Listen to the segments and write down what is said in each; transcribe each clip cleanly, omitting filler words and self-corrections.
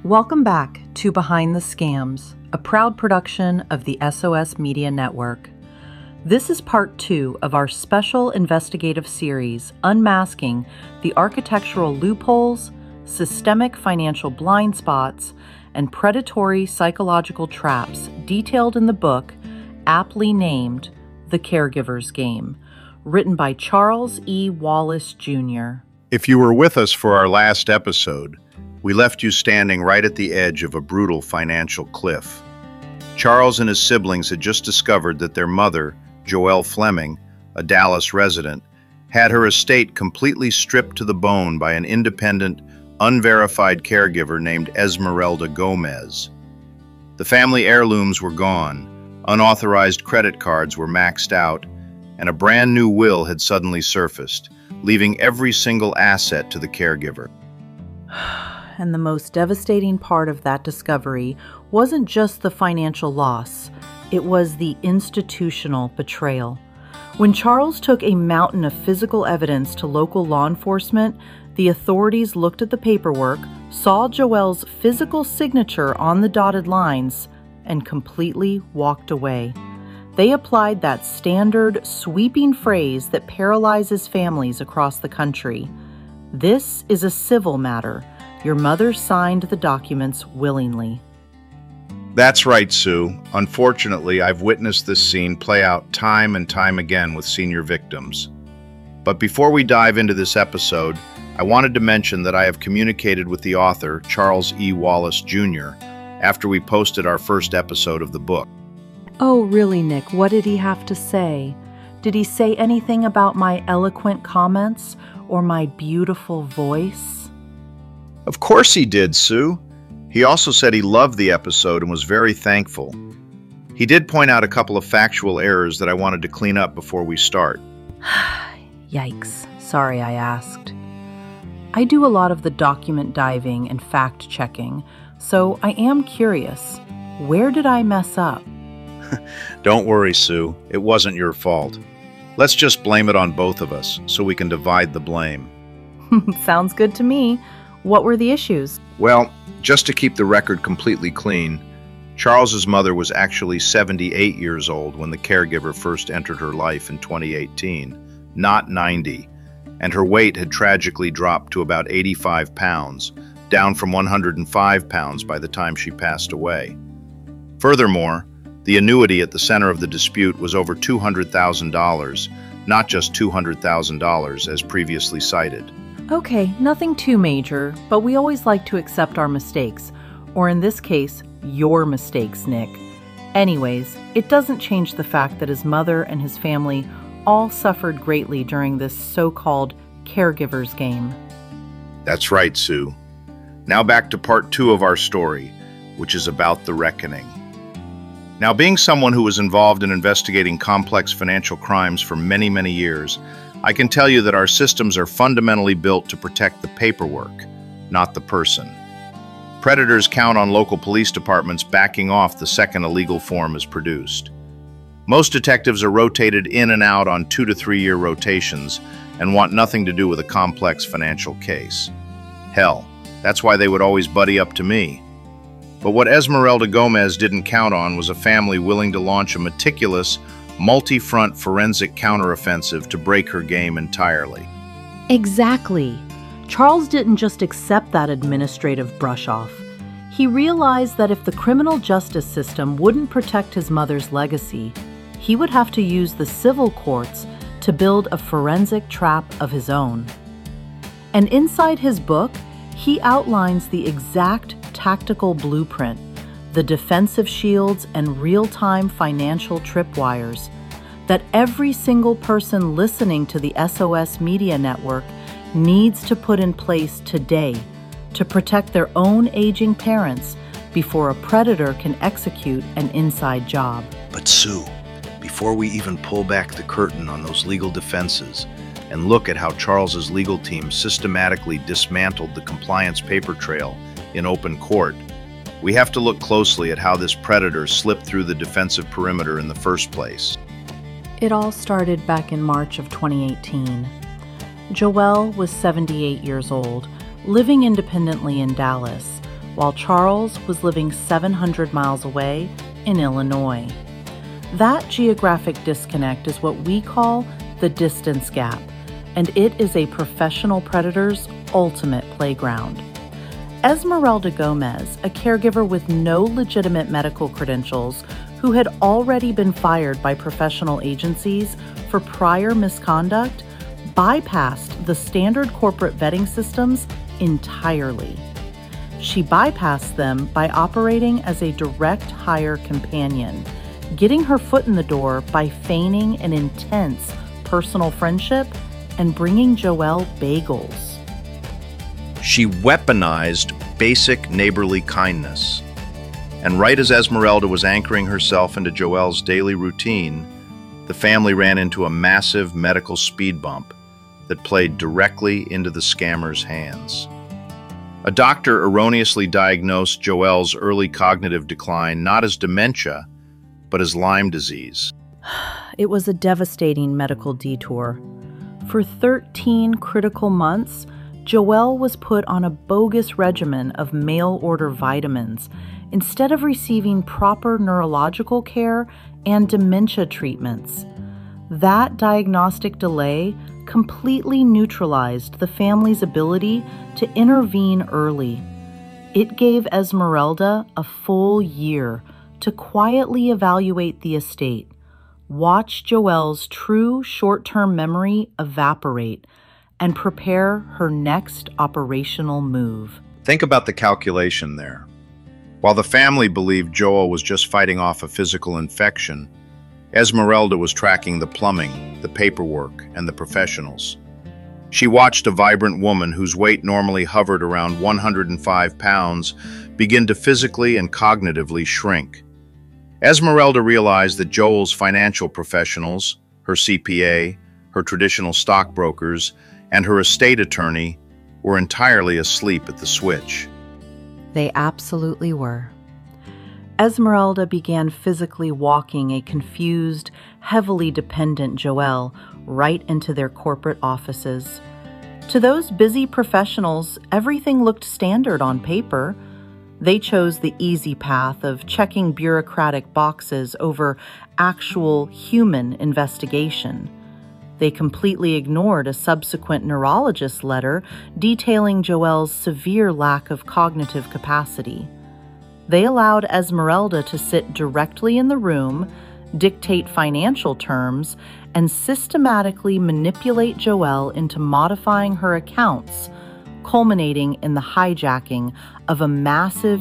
Welcome back to Behind the Scams, a proud production of the SOS Media Network. This is part 2 of our special investigative series unmasking the architectural loopholes, systemic financial blind spots, and predatory psychological traps detailed in the book aptly named The Caregiver's Game, written by Charles E. Wallace, Jr. If you were with us for our last episode, we left you standing right at the edge of a brutal financial cliff. Charles and his siblings had just discovered that their mother, Joelle Fleming, a Dallas resident, had her estate completely stripped to the bone by an independent, unverified caregiver named Esmeralda Gomez. The family heirlooms were gone, unauthorized credit cards were maxed out, and a brand new will had suddenly surfaced, leaving every single asset to the caregiver. And the most devastating part of that discovery wasn't just the financial loss, it was the institutional betrayal. When Charles took a mountain of physical evidence to local law enforcement, the authorities looked at the paperwork, saw Joelle's physical signature on the dotted lines, and completely walked away. They applied that standard, sweeping phrase that paralyzes families across the country. This is a civil matter. Your mother signed the documents willingly. That's right, Sue. Unfortunately, I've witnessed this scene play out time and time again with senior victims. But before we dive into this episode, I wanted to mention that I have communicated with the author, Charles E. Wallace, Jr., after we posted our first episode of the book. Oh, really, Nick? What did he have to say? Did he say anything about my eloquent comments or my beautiful voice? Of course he did, Sue. He also said he loved the episode and was very thankful. He did point out a couple of factual errors that I wanted to clean up before we start. Yikes. Sorry I asked. I do a lot of the document diving and fact-checking, so I am curious. Where did I mess up? Don't worry, Sue. It wasn't your fault. Let's just blame it on both of us so we can divide the blame. Sounds good to me. What were the issues? Well, just to keep the record completely clean, Charles's mother was actually 78 years old when the caregiver first entered her life in 2018, not 90, and her weight had tragically dropped to about 85 pounds, down from 105 pounds by the time she passed away. Furthermore, the annuity at the center of the dispute was over $200,000, not just $200,000 as previously cited. Okay, nothing too major, but we always like to accept our mistakes, or in this case, your mistakes, Nick. Anyways, it doesn't change the fact that his mother and his family all suffered greatly during this so-called caregiver's game. That's right, Sue. Now back to part 2 of our story, which is about the reckoning. Now, being someone who was involved in investigating complex financial crimes for many, many years, I can tell you that our systems are fundamentally built to protect the paperwork, not the person. Predators count on local police departments backing off the second a legal form is produced. Most detectives are rotated in and out on 2 to 3 year rotations and want nothing to do with a complex financial case. Hell, that's why they would always buddy up to me. But what Esmeralda Gomez didn't count on was a family willing to launch a meticulous, multi-front forensic counteroffensive to break her game entirely. Exactly. Charles didn't just accept that administrative brush-off. He realized that if the criminal justice system wouldn't protect his mother's legacy, he would have to use the civil courts to build a forensic trap of his own. And inside his book, he outlines the exact tactical blueprint, the defensive shields and real-time financial tripwires that every single person listening to the SOS Media Network needs to put in place today to protect their own aging parents before a predator can execute an inside job. But Sue, before we even pull back the curtain on those legal defenses and look at how Charles's legal team systematically dismantled the compliance paper trail in open court, we have to look closely at how this predator slipped through the defensive perimeter in the first place. It all started back in March of 2018. Joelle was 78 years old, living independently in Dallas, while Charles was living 700 miles away in Illinois. That geographic disconnect is what we call the distance gap, and it is a professional predator's ultimate playground. Esmeralda Gomez, a caregiver with no legitimate medical credentials who had already been fired by professional agencies for prior misconduct, bypassed the standard corporate vetting systems entirely. She bypassed them by operating as a direct hire companion, getting her foot in the door by feigning an intense personal friendship and bringing Joelle bagels. She weaponized basic neighborly kindness. And right as Esmeralda was anchoring herself into Joelle's daily routine, the family ran into a massive medical speed bump that played directly into the scammer's hands. A doctor erroneously diagnosed Joelle's early cognitive decline not as dementia, but as Lyme disease. It was a devastating medical detour. For 13 critical months, Joelle was put on a bogus regimen of mail-order vitamins instead of receiving proper neurological care and dementia treatments. That diagnostic delay completely neutralized the family's ability to intervene early. It gave Esmeralda a full year to quietly evaluate the estate, watch Joelle's true short-term memory evaporate, and prepare her next operational move. Think about the calculation there. While the family believed Joelle was just fighting off a physical infection, Esmeralda was tracking the plumbing, the paperwork, and the professionals. She watched a vibrant woman whose weight normally hovered around 105 pounds begin to physically and cognitively shrink. Esmeralda realized that Joelle's financial professionals, her CPA, her traditional stockbrokers, and her estate attorney were entirely asleep at the switch. They absolutely were. Esmeralda began physically walking a confused, heavily dependent Joelle right into their corporate offices. To those busy professionals, everything looked standard on paper. They chose the easy path of checking bureaucratic boxes over actual human investigation. They completely ignored a subsequent neurologist letter detailing Joelle's severe lack of cognitive capacity. They allowed Esmeralda to sit directly in the room, dictate financial terms, and systematically manipulate Joelle into modifying her accounts, culminating in the hijacking of a massive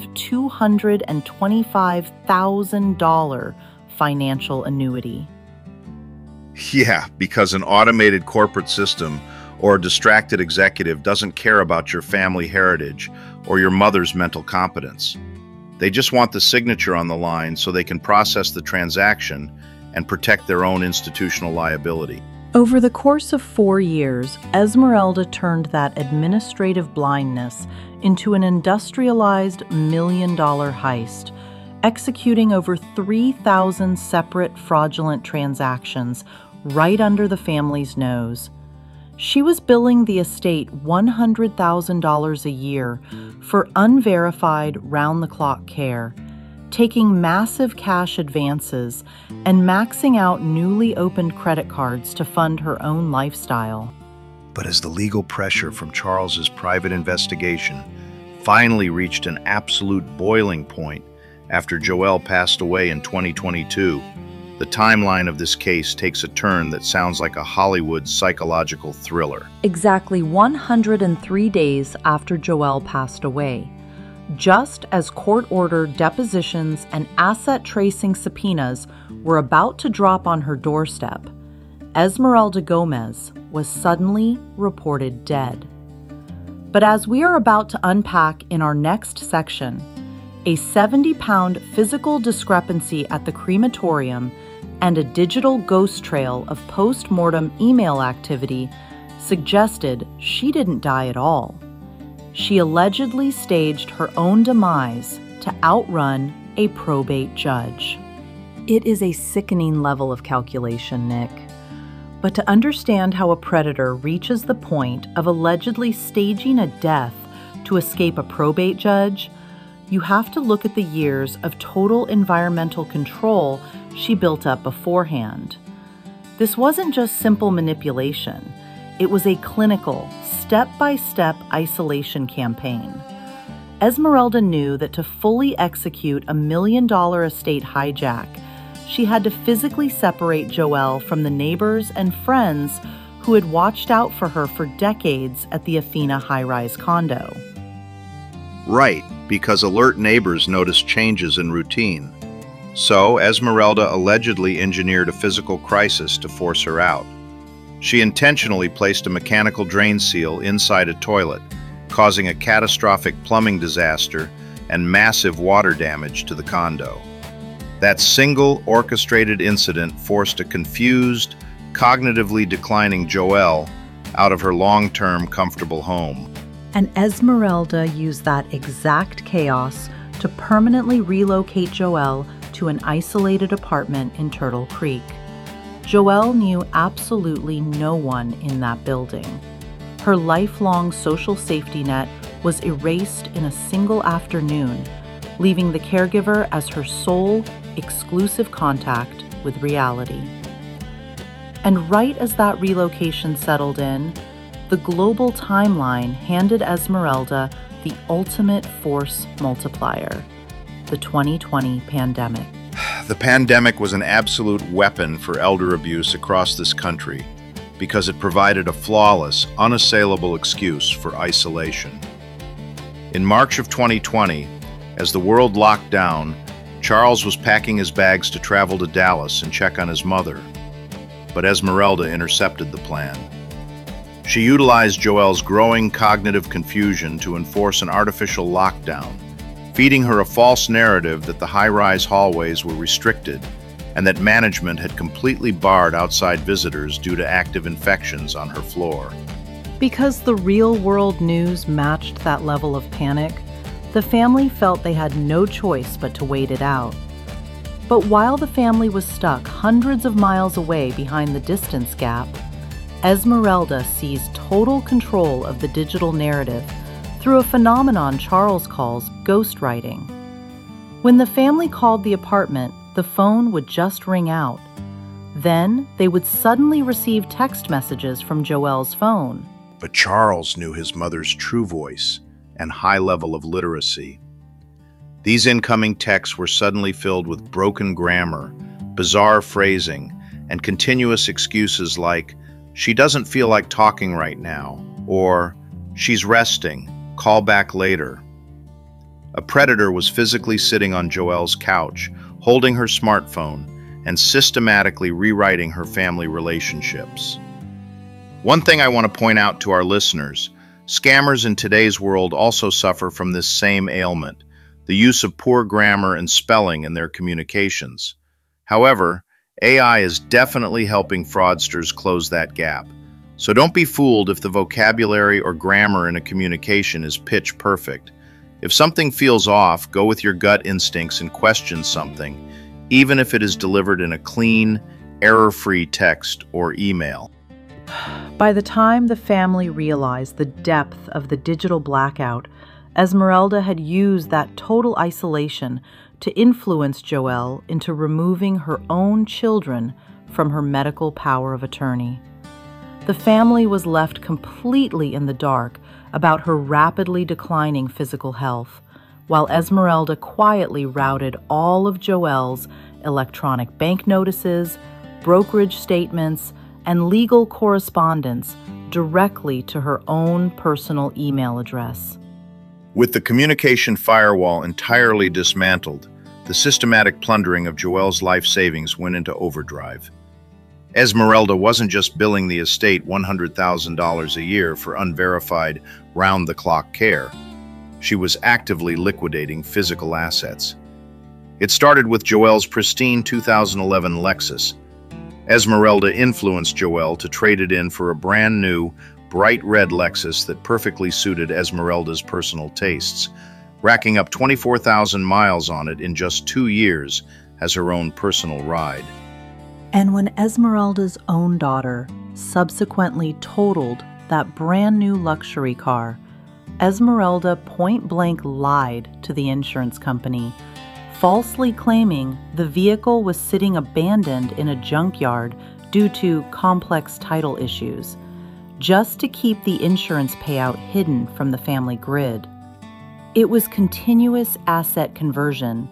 $225,000 financial annuity. Yeah, because an automated corporate system or a distracted executive doesn't care about your family heritage or your mother's mental competence. They just want the signature on the line so they can process the transaction and protect their own institutional liability. Over the course of 4 years, Esmeralda turned that administrative blindness into an industrialized million-dollar heist, executing over 3,000 separate fraudulent transactions right under the family's nose. She was billing the estate $100,000 a year for unverified round-the-clock care, taking massive cash advances and maxing out newly opened credit cards to fund her own lifestyle. But as the legal pressure from Charles's private investigation finally reached an absolute boiling point after Joelle passed away in 2022, the timeline of this case takes a turn that sounds like a Hollywood psychological thriller. Exactly 103 days after Joelle passed away, just as court-ordered depositions and asset tracing subpoenas were about to drop on her doorstep, Esmeralda Gomez was suddenly reported dead. But as we are about to unpack in our next section, a 70-pound physical discrepancy at the crematorium and a digital ghost trail of post-mortem email activity suggested she didn't die at all. She allegedly staged her own demise to outrun a probate judge. It is a sickening level of calculation, Nick. But to understand how a predator reaches the point of allegedly staging a death to escape a probate judge, you have to look at the years of total environmental control she built up beforehand. This wasn't just simple manipulation. It was a clinical, step-by-step isolation campaign. Esmeralda knew that to fully execute a $1 million estate hijack, she had to physically separate Joelle from the neighbors and friends who had watched out for her for decades at the Athena high-rise condo. Right, because alert neighbors noticed changes in routine. So, Esmeralda allegedly engineered a physical crisis to force her out. She intentionally placed a mechanical drain seal inside a toilet, causing a catastrophic plumbing disaster and massive water damage to the condo. That single orchestrated incident forced a confused, cognitively declining Joelle out of her long-term comfortable home. And Esmeralda used that exact chaos to permanently relocate Joelle to an isolated apartment in Turtle Creek. Joelle knew absolutely no one in that building. Her lifelong social safety net was erased in a single afternoon, leaving the caregiver as her sole, exclusive contact with reality. And right as that relocation settled in, the global timeline handed Esmeralda the ultimate force multiplier, the 2020 pandemic. The pandemic was an absolute weapon for elder abuse across this country because it provided a flawless, unassailable excuse for isolation. In March of 2020, as the world locked down, Charles was packing his bags to travel to Dallas and check on his mother. But Esmeralda intercepted the plan. She utilized Joelle's growing cognitive confusion to enforce an artificial lockdown, feeding her a false narrative that the high-rise hallways were restricted and that management had completely barred outside visitors due to active infections on her floor. Because the real-world news matched that level of panic, the family felt they had no choice but to wait it out. But while the family was stuck hundreds of miles away behind the distance gap, Esmeralda seized total control of the digital narrative through a phenomenon Charles calls ghostwriting. When the family called the apartment, the phone would just ring out. Then they would suddenly receive text messages from Joelle's phone. But Charles knew his mother's true voice and high level of literacy. These incoming texts were suddenly filled with broken grammar, bizarre phrasing, and continuous excuses like, "She doesn't feel like talking right now," or "She's resting, call back later." A predator was physically sitting on Joelle's couch, holding her smartphone, and systematically rewriting her family relationships. One thing I want to point out to our listeners, scammers in today's world also suffer from this same ailment, the use of poor grammar and spelling in their communications. However, AI is definitely helping fraudsters close that gap. So don't be fooled if the vocabulary or grammar in a communication is pitch perfect. If something feels off, go with your gut instincts and question something, even if it is delivered in a clean, error-free text or email. By the time the family realized the depth of the digital blackout, Esmeralda had used that total isolation to influence Joelle into removing her own children from her medical power of attorney. The family was left completely in the dark about her rapidly declining physical health, while Esmeralda quietly routed all of Joelle's electronic bank notices, brokerage statements, and legal correspondence directly to her own personal email address. With the communication firewall entirely dismantled, the systematic plundering of Joelle's life savings went into overdrive. Esmeralda wasn't just billing the estate $100,000 a year for unverified, round-the-clock care. She was actively liquidating physical assets. It started with Joelle's pristine 2011 Lexus. Esmeralda influenced Joelle to trade it in for a brand new, bright red Lexus that perfectly suited Esmeralda's personal tastes, racking up 24,000 miles on it in just 2 years as her own personal ride. And when Esmeralda's own daughter subsequently totaled that brand new luxury car, Esmeralda point-blank lied to the insurance company, falsely claiming the vehicle was sitting abandoned in a junkyard due to complex title issues, just to keep the insurance payout hidden from the family grid. It was continuous asset conversion.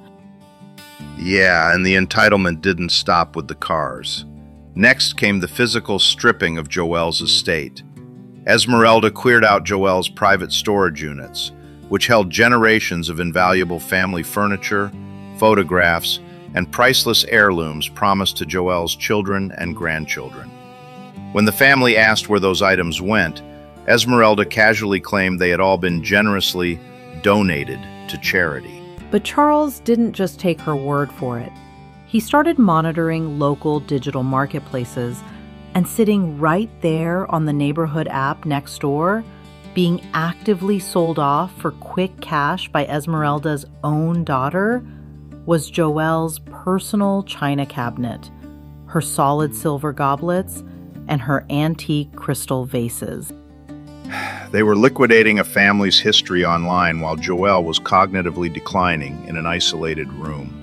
Yeah, and the entitlement didn't stop with the cars. Next came the physical stripping of Joelle's estate. Esmeralda cleared out Joelle's private storage units, which held generations of invaluable family furniture, photographs, and priceless heirlooms promised to Joelle's children and grandchildren. When the family asked where those items went, Esmeralda casually claimed they had all been generously donated to charity. But Charles didn't just take her word for it. He started monitoring local digital marketplaces, and sitting right there on the neighborhood app next door, being actively sold off for quick cash by Esmeralda's own daughter, was Joelle's personal china cabinet, her solid silver goblets, and her antique crystal vases. They were liquidating a family's history online while Joelle was cognitively declining in an isolated room.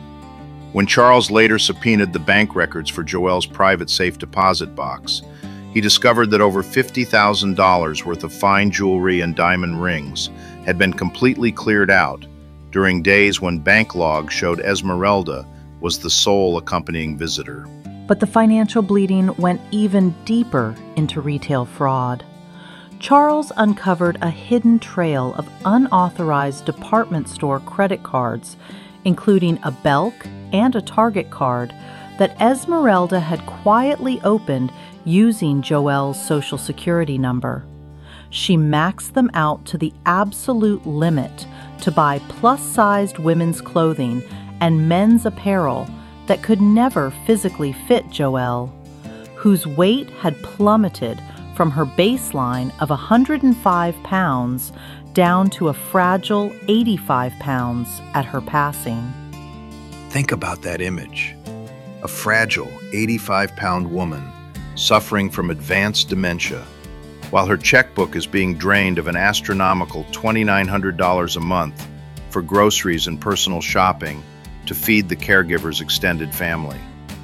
When Charles later subpoenaed the bank records for Joelle's private safe deposit box, he discovered that over $50,000 worth of fine jewelry and diamond rings had been completely cleared out during days when bank logs showed Esmeralda was the sole accompanying visitor. But the financial bleeding went even deeper into retail fraud. Charles uncovered a hidden trail of unauthorized department store credit cards, including a Belk and a Target card that Esmeralda had quietly opened using Joelle's Social Security number. She maxed them out to the absolute limit to buy plus-sized women's clothing and men's apparel that could never physically fit Joelle, whose weight had plummeted from her baseline of 105 pounds down to a fragile 85 pounds at her passing. Think about that image. A fragile 85-pound woman suffering from advanced dementia, while her checkbook is being drained of an astronomical $2,900 a month for groceries and personal shopping to feed the caregiver's extended family.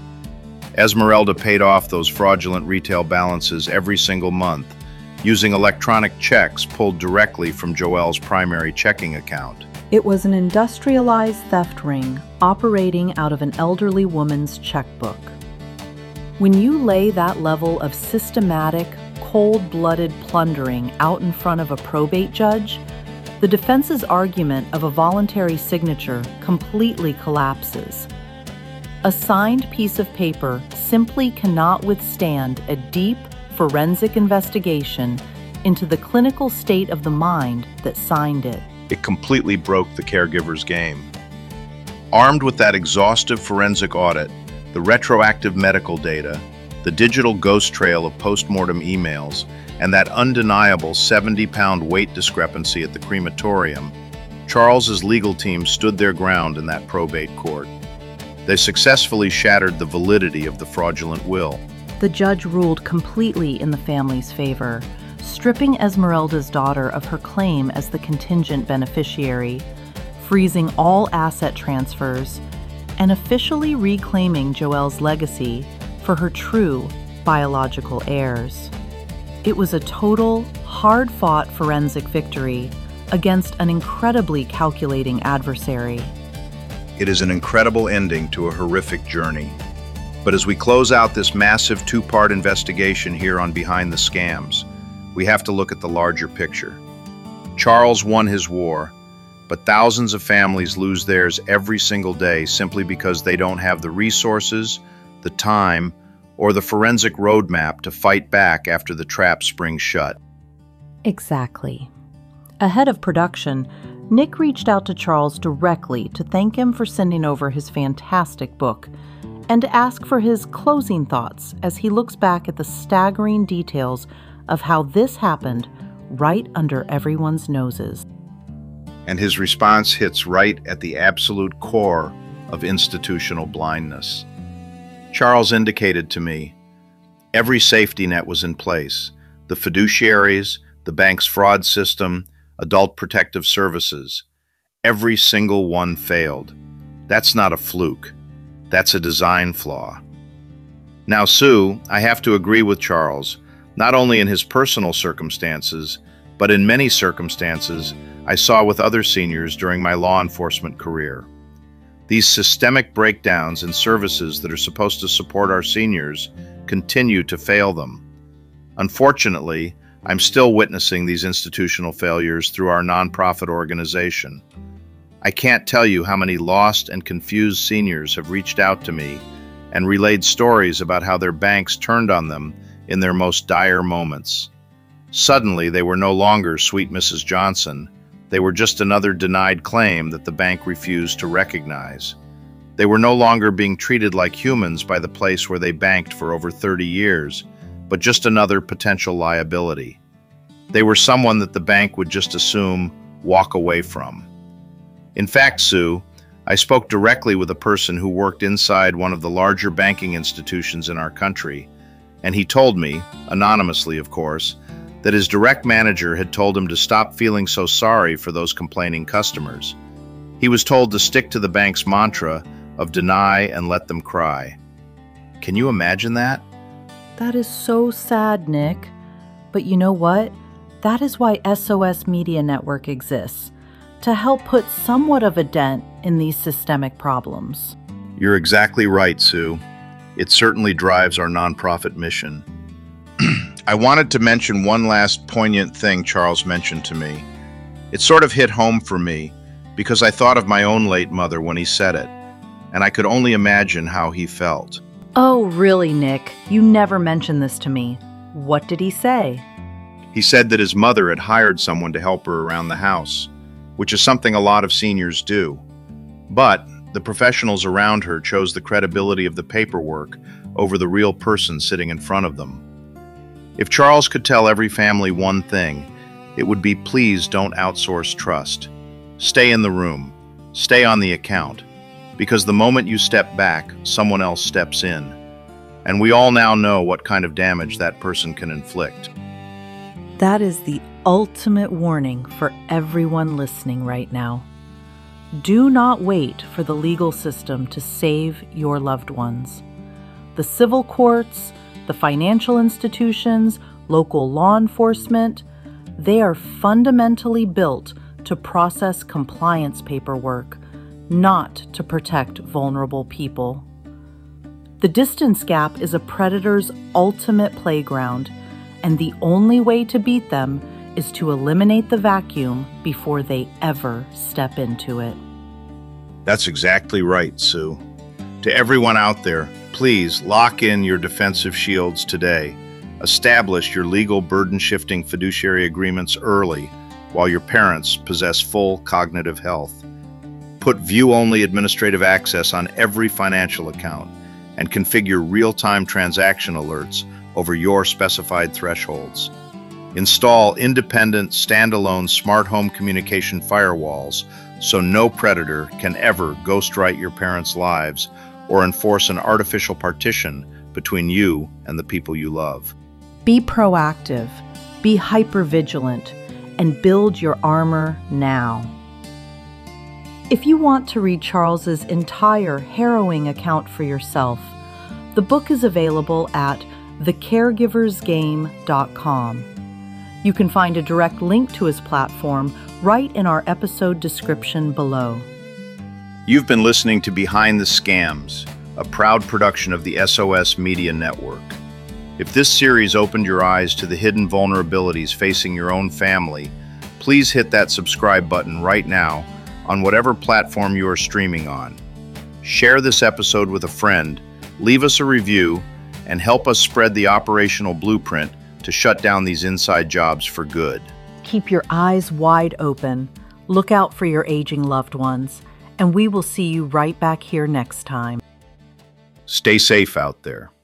Esmeralda paid off those fraudulent retail balances every single month using electronic checks pulled directly from Joelle's primary checking account. It was an industrialized theft ring operating out of an elderly woman's checkbook. When you lay that level of systematic, cold-blooded plundering out in front of a probate judge, the defense's argument of a voluntary signature completely collapses. A signed piece of paper simply cannot withstand a deep forensic investigation into the clinical state of the mind that signed it. It completely broke the caregiver's game. Armed with that exhaustive forensic audit, the retroactive medical data, the digital ghost trail of post-mortem emails, and that undeniable 70-pound weight discrepancy at the crematorium, Charles's legal team stood their ground in that probate court. They successfully shattered the validity of the fraudulent will. The judge ruled completely in the family's favor, stripping Esmeralda's daughter of her claim as the contingent beneficiary, freezing all asset transfers, and officially reclaiming Joelle's legacy for her true biological heirs. It was a total, hard-fought forensic victory against an incredibly calculating adversary. It is an incredible ending to a horrific journey. But as we close out this massive two-part investigation here on Behind the Scams, we have to look at the larger picture. Charles won his war, but thousands of families lose theirs every single day simply because they don't have the resources, the time, or the forensic roadmap to fight back after the trap springs shut. Exactly. Ahead of production, Nick reached out to Charles directly to thank him for sending over his fantastic book and to ask for his closing thoughts as he looks back at the staggering details of how this happened right under everyone's noses. And his response hits right at the absolute core of institutional blindness. Charles indicated to me, every safety net was in place. The fiduciaries, the bank's fraud system, Adult Protective Services. Every single one failed. That's not a fluke. That's a design flaw. Now, Sue, I have to agree with Charles, not only in his personal circumstances, but in many circumstances I saw with other seniors during my law enforcement career. These systemic breakdowns in services that are supposed to support our seniors continue to fail them. Unfortunately, I'm still witnessing these institutional failures through our nonprofit organization. I can't tell you how many lost and confused seniors have reached out to me and relayed stories about how their banks turned on them in their most dire moments. Suddenly, they were no longer sweet Mrs. Johnson. They were just another denied claim that the bank refused to recognize. They were no longer being treated like humans by the place where they banked for over 30 years, but just another potential liability. They were someone that the bank would just assume walk away from. In fact, Sue, I spoke directly with a person who worked inside one of the larger banking institutions in our country, and he told me, anonymously of course, that his direct manager had told him to stop feeling so sorry for those complaining customers. He was told to stick to the bank's mantra of deny and let them cry. Can you imagine that? That is so sad, Nick. But you know what? That is why SOS Media Network exists, to help put somewhat of a dent in these systemic problems. You're exactly right, Sue. It certainly drives our nonprofit mission. I wanted to mention one last poignant thing Charles mentioned to me. It sort of hit home for me because I thought of my own late mother when he said it, and I could only imagine how he felt. Oh, really, Nick? You never mentioned this to me. What did he say? He said that his mother had hired someone to help her around the house, which is something a lot of seniors do. But the professionals around her chose the credibility of the paperwork over the real person sitting in front of them. If Charles could tell every family one thing, it would be please don't outsource trust. Stay in the room. Stay on the account. Because the moment you step back, someone else steps in. And we all now know what kind of damage that person can inflict. That is the ultimate warning for everyone listening right now. Do not wait for the legal system to save your loved ones. The civil courts, the financial institutions, local law enforcement, they are fundamentally built to process compliance paperwork, not to protect vulnerable people. The distance gap is a predator's ultimate playground, and the only way to beat them is to eliminate the vacuum before they ever step into it. That's exactly right, Sue. To everyone out there, please lock in your defensive shields today. Establish your legal burden-shifting fiduciary agreements early while your parents possess full cognitive health. Put view-only administrative access on every financial account and configure real-time transaction alerts over your specified thresholds. Install independent, standalone smart home communication firewalls so no predator can ever ghostwrite your parents' lives or enforce an artificial partition between you and the people you love. Be proactive, be hypervigilant, and build your armor now. If you want to read Charles's entire harrowing account for yourself, the book is available at thecaregiversgame.com. You can find a direct link to his platform right in our episode description below. You've been listening to Behind the Scams, a proud production of the SOS Media Network. If this series opened your eyes to the hidden vulnerabilities facing your own family, please hit that subscribe button right now on whatever platform you are streaming on. Share this episode with a friend, leave us a review, and help us spread the operational blueprint to shut down these inside jobs for good. Keep your eyes wide open, look out for your aging loved ones, and we will see you right back here next time. Stay safe out there.